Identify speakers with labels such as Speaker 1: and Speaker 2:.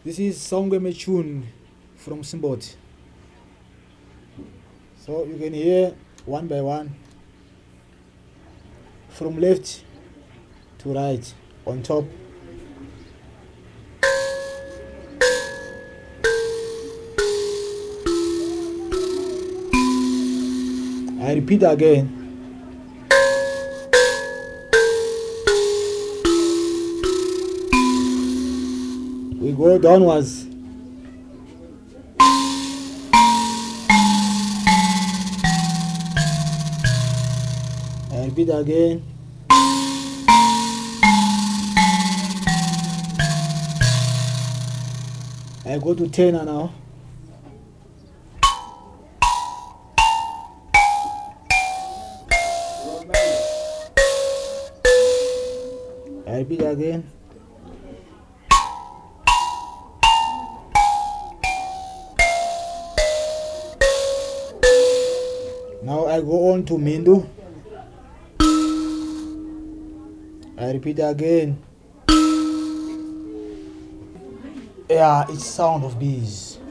Speaker 1: This is Songweme tune from Simboti. So you can hear one by one from left to right on top. I repeat again. We go downwards. I repeat again. I go to tenor now. I repeat again. Now I go on to Mindu. I repeat again. Yeah, it's sound of bees.